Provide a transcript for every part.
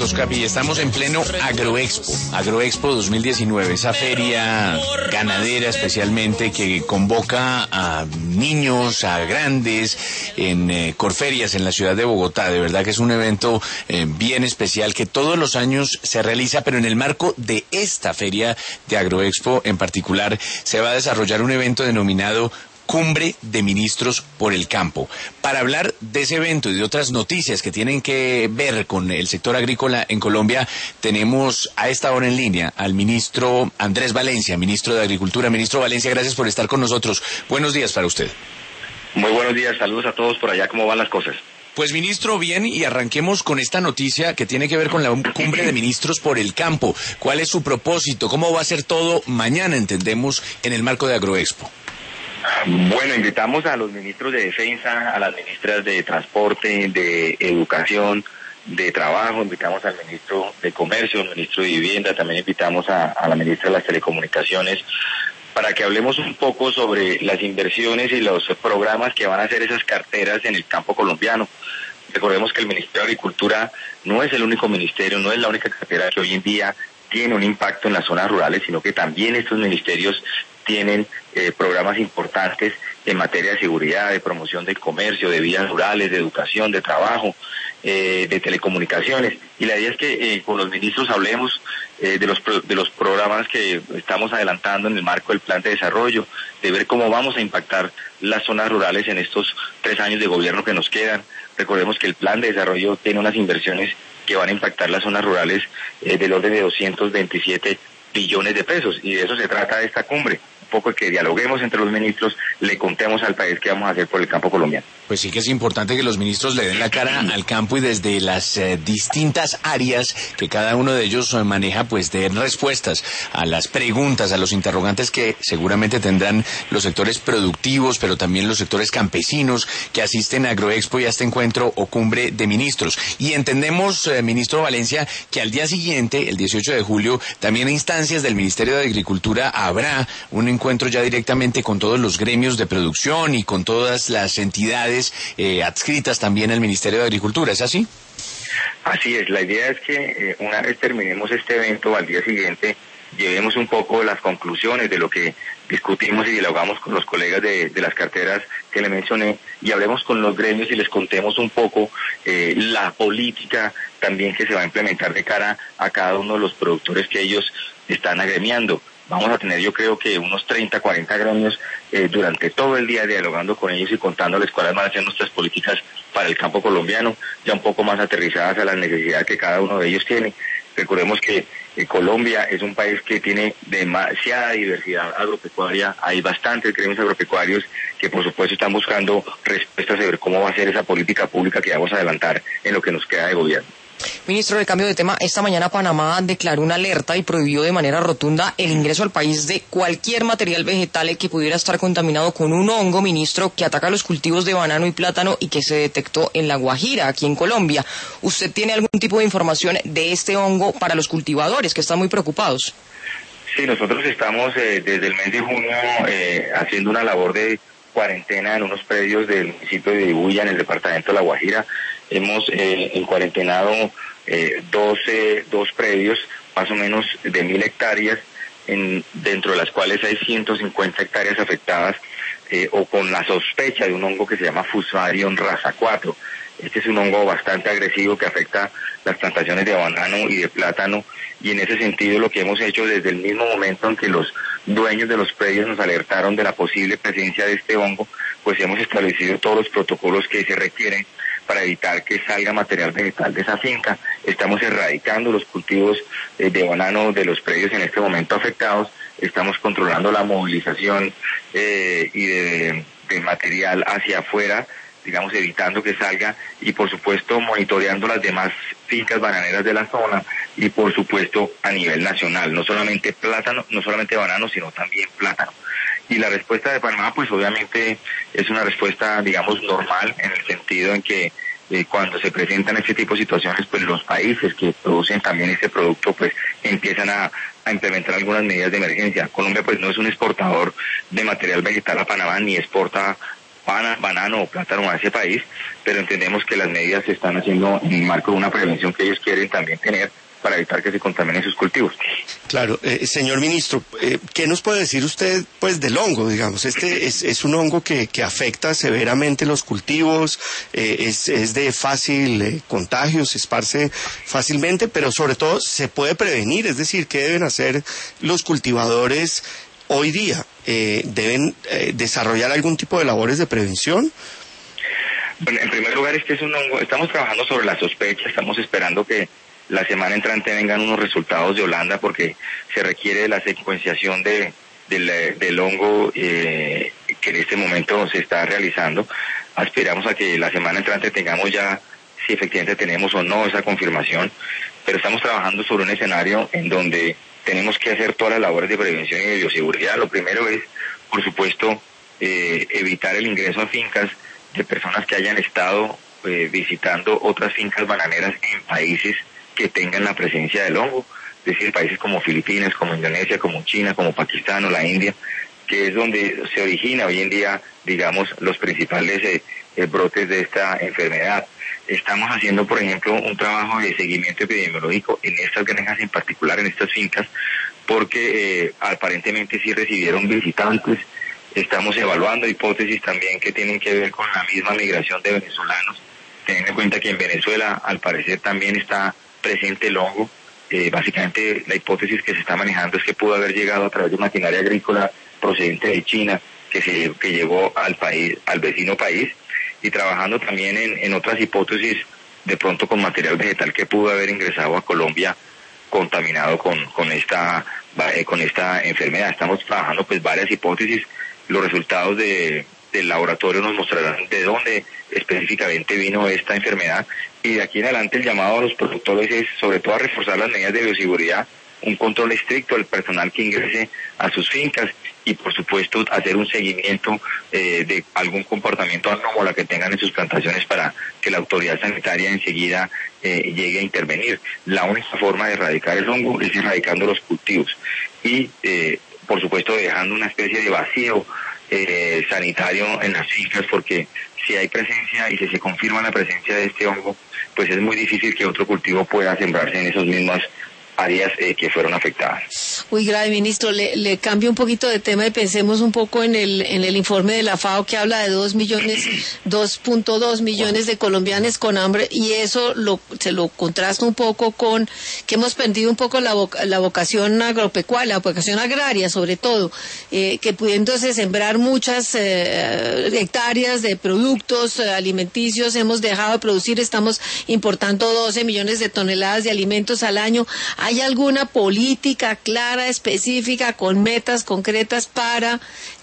Oscar, y estamos en pleno Agroexpo 2019, esa feria ganadera especialmente que convoca a niños, a grandes, en Corferias, en la ciudad de Bogotá. De verdad que es un evento bien especial que todos los años se realiza, pero en el marco de esta feria de Agroexpo en particular se va a desarrollar un evento denominado Cumbre de Ministros por el Campo. Para hablar de ese evento y de otras noticias que tienen que ver con el sector agrícola en Colombia, tenemos a esta hora en línea al ministro Andrés Valencia, ministro de Agricultura. Ministro Valencia, gracias por estar con nosotros. Buenos días para usted. Muy buenos días, saludos a todos por allá, ¿cómo van las cosas? Pues ministro, bien, y arranquemos con esta noticia que tiene que ver con la Cumbre de Ministros por el Campo. ¿Cuál es su propósito? ¿Cómo va a ser todo mañana, entendemos, en el marco de Agroexpo? Bueno, invitamos a los ministros de Defensa, a las ministras de Transporte, de Educación, de Trabajo, invitamos al ministro de Comercio, al ministro de Vivienda, también invitamos a la ministra de las Telecomunicaciones, para que hablemos un poco sobre las inversiones y los programas que van a hacer esas carteras en el campo colombiano. Recordemos que el Ministerio de Agricultura no es el único ministerio, no es la única cartera que hoy en día tiene un impacto en las zonas rurales, sino que también estos ministerios tienen programas importantes en materia de seguridad, de promoción del comercio, de vías rurales, de educación, de trabajo, de telecomunicaciones. Y la idea es que con los ministros hablemos de los programas que estamos adelantando en el marco del plan de desarrollo, de ver cómo vamos a impactar las zonas rurales en estos 3 años de gobierno que nos quedan. Recordemos que el plan de desarrollo tiene unas inversiones que van a impactar las zonas rurales del orden de 227 billones de pesos, y de eso se trata esta cumbre. Un poco que dialoguemos entre los ministros, le contemos al país qué vamos a hacer por el campo colombiano. Pues sí que es importante que los ministros le den la cara al campo y desde las distintas áreas que cada uno de ellos maneja, pues den respuestas a las preguntas, a los interrogantes que seguramente tendrán los sectores productivos, pero también los sectores campesinos que asisten a Agroexpo y a este encuentro o cumbre de ministros. Y entendemos, ministro Valencia, que al día siguiente, el 18 de julio, también a instancias del Ministerio de Agricultura habrá un encuentro ya directamente con todos los gremios de producción y con todas las entidades adscritas también al Ministerio de Agricultura, ¿es así? Así es, la idea es que una vez terminemos este evento, al día siguiente llevemos un poco las conclusiones de lo que discutimos y dialogamos con los colegas de las carteras que le mencioné, y hablemos con los gremios y les contemos un poco la política también que se va a implementar de cara a cada uno de los productores que ellos están agremiando. Vamos a tener, yo creo que unos 30, 40 gremios durante todo el día dialogando con ellos y contándoles cuáles van a ser nuestras políticas para el campo colombiano, ya un poco más aterrizadas a las necesidades que cada uno de ellos tiene. Recordemos que Colombia es un país que tiene demasiada diversidad agropecuaria, hay bastantes gremios agropecuarios que por supuesto están buscando respuestas sobre cómo va a ser esa política pública que vamos a adelantar en lo que nos queda de gobierno. Ministro, de cambio de tema, esta mañana Panamá declaró una alerta y prohibió de manera rotunda el ingreso al país de cualquier material vegetal que pudiera estar contaminado con un hongo, ministro, que ataca los cultivos de banano y plátano y que se detectó en La Guajira, aquí en Colombia. ¿Usted tiene algún tipo de información de este hongo para los cultivadores que están muy preocupados? Sí, nosotros estamos desde el mes de junio haciendo una labor de cuarentena en unos predios del municipio de Ibuya, en el departamento de La Guajira. Hemos encuarentenado dos predios, más o menos de 1.000 hectáreas, dentro de las cuales hay 150 hectáreas afectadas o con la sospecha de un hongo que se llama Fusarium raza 4. Este es un hongo bastante agresivo que afecta las plantaciones de banano y de plátano, y en ese sentido lo que hemos hecho desde el mismo momento en que los dueños de los predios nos alertaron de la posible presencia de este hongo, pues hemos establecido todos los protocolos que se requieren para evitar que salga material vegetal de esa finca. Estamos erradicando los cultivos de banano de los predios en este momento afectados, estamos controlando la movilización y de material hacia afuera, digamos, evitando que salga, y por supuesto monitoreando las demás fincas bananeras de la zona, y por supuesto a nivel nacional, no solamente plátano, no solamente banano, sino también plátano. Y la respuesta de Panamá, pues obviamente es una respuesta, digamos, normal, en el sentido en que cuando se presentan este tipo de situaciones, pues los países que producen también este producto, pues empiezan a implementar algunas medidas de emergencia. Colombia, pues no es un exportador de material vegetal a Panamá, ni exporta banano o plátano a ese país, pero entendemos que las medidas se están haciendo en el marco de una prevención que ellos quieren también tener para evitar que se contaminen sus cultivos. Claro, señor ministro, ¿qué nos puede decir usted pues del hongo, digamos? Este es un hongo que afecta severamente los cultivos, es de fácil contagio, se esparce fácilmente, pero sobre todo se puede prevenir, es decir, ¿qué deben hacer los cultivadores hoy día? ¿Deben desarrollar algún tipo de labores de prevención? Bueno, en primer lugar, es un hongo, estamos trabajando sobre la sospecha, estamos esperando que la semana entrante vengan unos resultados de Holanda porque se requiere de la secuenciación del hongo que en este momento se está realizando. Aspiramos a que la semana entrante tengamos ya si efectivamente tenemos o no esa confirmación, pero estamos trabajando sobre un escenario en donde tenemos que hacer todas las labores de prevención y de bioseguridad. Lo primero es, por supuesto, evitar el ingreso a fincas de personas que hayan estado visitando otras fincas bananeras en países que tengan la presencia del hongo, es decir, países como Filipinas, como Indonesia, como China, como Pakistán o la India, que es donde se origina hoy en día, digamos, los principales brotes de esta enfermedad. Estamos haciendo, por ejemplo, un trabajo de seguimiento epidemiológico en estas granjas en particular, en estas fincas, porque aparentemente sí recibieron visitantes. Estamos evaluando hipótesis también que tienen que ver con la misma migración de venezolanos, teniendo en cuenta que en Venezuela al parecer también está presente el hongo. Básicamente la hipótesis que se está manejando es que pudo haber llegado a través de maquinaria agrícola procedente de China que llegó al país, al vecino país, y trabajando también en otras hipótesis de pronto con material vegetal que pudo haber ingresado a Colombia contaminado con esta enfermedad. Estamos trabajando pues varias hipótesis. Los resultados del laboratorio nos mostrarán de dónde específicamente vino esta enfermedad, y de aquí en adelante el llamado a los productores es sobre todo a reforzar las medidas de bioseguridad, un control estricto del personal que ingrese a sus fincas y por supuesto hacer un seguimiento de algún comportamiento anómalo que tengan en sus plantaciones para que la autoridad sanitaria enseguida llegue a intervenir. La única forma de erradicar el hongo es erradicando los cultivos y por supuesto dejando una especie de vacío sanitario en las fincas, porque si hay presencia y si se confirma la presencia de este hongo, pues es muy difícil que otro cultivo pueda sembrarse en esos mismos áreas que fueron afectadas. Muy grave, ministro. Le cambio un poquito de tema y pensemos un poco en el informe de la FAO que habla de 2.2 millones de colombianos con hambre, y eso se lo contrasta un poco con que hemos perdido un poco la vocación agropecuaria, la vocación agraria sobre todo, que pudiéndose sembrar muchas hectáreas de productos alimenticios, hemos dejado de producir, estamos importando 12 millones de toneladas de alimentos al año. ¿Hay alguna política clara, específica, con metas concretas para,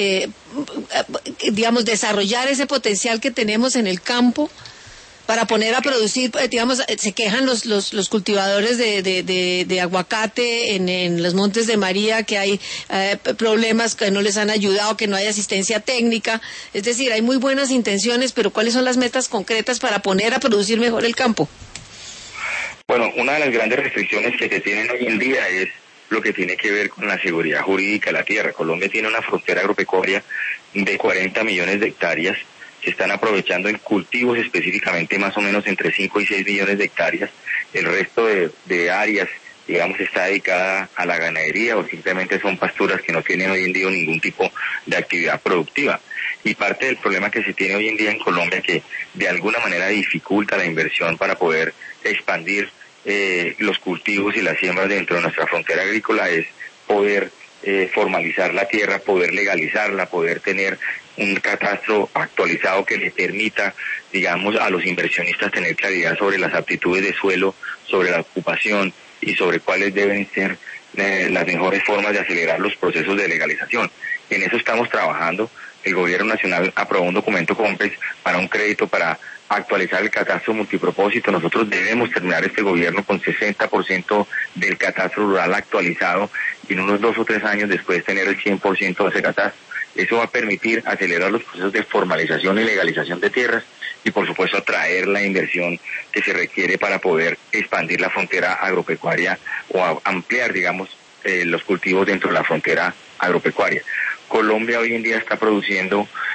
digamos, desarrollar ese potencial que tenemos en el campo para poner a producir? Digamos, se quejan los cultivadores de aguacate en los Montes de María que hay problemas que no les han ayudado, que no hay asistencia técnica. Es decir, hay muy buenas intenciones, pero ¿cuáles son las metas concretas para poner a producir mejor el campo? Bueno, una de las grandes restricciones que se tienen hoy en día es lo que tiene que ver con la seguridad jurídica de la tierra. Colombia tiene una frontera agropecuaria de 40 millones de hectáreas que están aprovechando en cultivos específicamente más o menos entre 5 y 6 millones de hectáreas. El resto de áreas, digamos, está dedicada a la ganadería o simplemente son pasturas que no tienen hoy en día ningún tipo de actividad productiva. Y parte del problema que se tiene hoy en día en Colombia, que de alguna manera dificulta la inversión para poder expandir los cultivos y las siembras dentro de nuestra frontera agrícola, es poder formalizar la tierra, poder legalizarla, poder tener un catastro actualizado que le permita, digamos, a los inversionistas tener claridad sobre las aptitudes de suelo, sobre la ocupación y sobre cuáles deben ser las mejores formas de acelerar los procesos de legalización. En eso estamos trabajando. El Gobierno Nacional aprobó un documento COMPES para un crédito para actualizar el catastro multipropósito. Nosotros debemos terminar este gobierno con 60% del catastro rural actualizado y en unos 2 o 3 años después tener el 100% de ese catastro. Eso va a permitir acelerar los procesos de formalización y legalización de tierras y por supuesto atraer la inversión que se requiere para poder expandir la frontera agropecuaria o ampliar, digamos, los cultivos dentro de la frontera agropecuaria. Colombia hoy en día está produciendo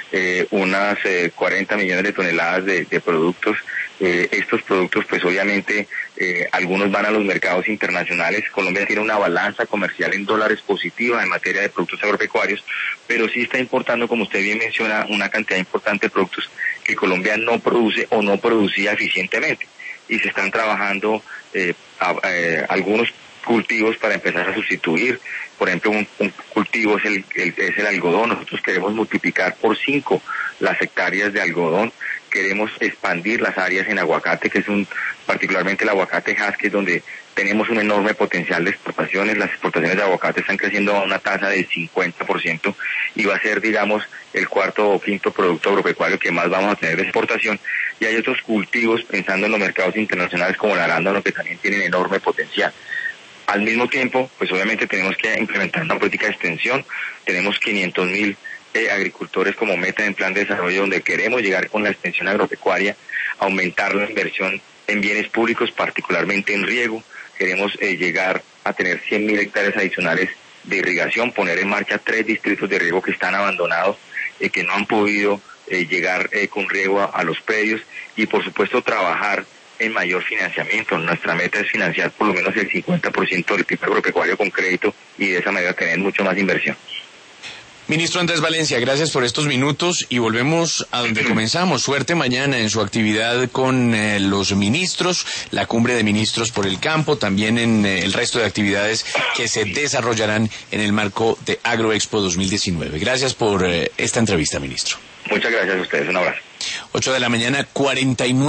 unas 40 millones de toneladas de productos. Estos productos, pues obviamente, algunos van a los mercados internacionales. Colombia tiene una balanza comercial en dólares positiva en materia de productos agropecuarios, pero sí está importando, como usted bien menciona, una cantidad importante de productos que Colombia no produce o no producía eficientemente. Y se están trabajando algunos cultivos para empezar a sustituir. Por ejemplo, un cultivo es el algodón. Nosotros queremos multiplicar por 5 las hectáreas de algodón. Queremos expandir las áreas en aguacate, que es particularmente el aguacate Hass, donde tenemos un enorme potencial de exportaciones. Las exportaciones de aguacate están creciendo a una tasa del 50% y va a ser, digamos, el cuarto o quinto producto agropecuario que más vamos a tener de exportación. Y hay otros cultivos, pensando en los mercados internacionales como el arándano, que también tienen enorme potencial. Al mismo tiempo, pues obviamente tenemos que implementar una política de extensión. Tenemos 500.000 agricultores como meta en plan de desarrollo, donde queremos llegar con la extensión agropecuaria, aumentar la inversión en bienes públicos, particularmente en riego. Queremos llegar a tener 100.000 hectáreas adicionales de irrigación, poner en marcha 3 distritos de riego que están abandonados, que no han podido llegar con riego a los predios, y por supuesto trabajar en mayor financiamiento. Nuestra meta es financiar por lo menos el 50% del PIB agropecuario con crédito y de esa manera tener mucho más inversión. Ministro Andrés Valencia, gracias por estos minutos y volvemos a donde comenzamos. Suerte mañana en su actividad con los ministros, la cumbre de ministros por el campo, también en el resto de actividades que se desarrollarán en el marco de Agroexpo 2019. Gracias por esta entrevista, ministro. Muchas gracias a ustedes, un abrazo. 8 de la mañana, 49.